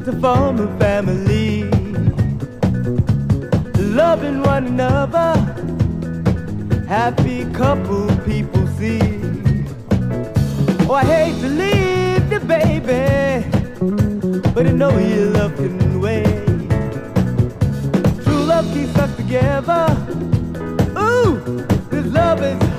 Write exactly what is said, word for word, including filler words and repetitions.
to form a family, loving one another, happy couple people see. Oh, I hate to leave you, baby, but I know your love can wait. True love keeps us together. Ooh, this love is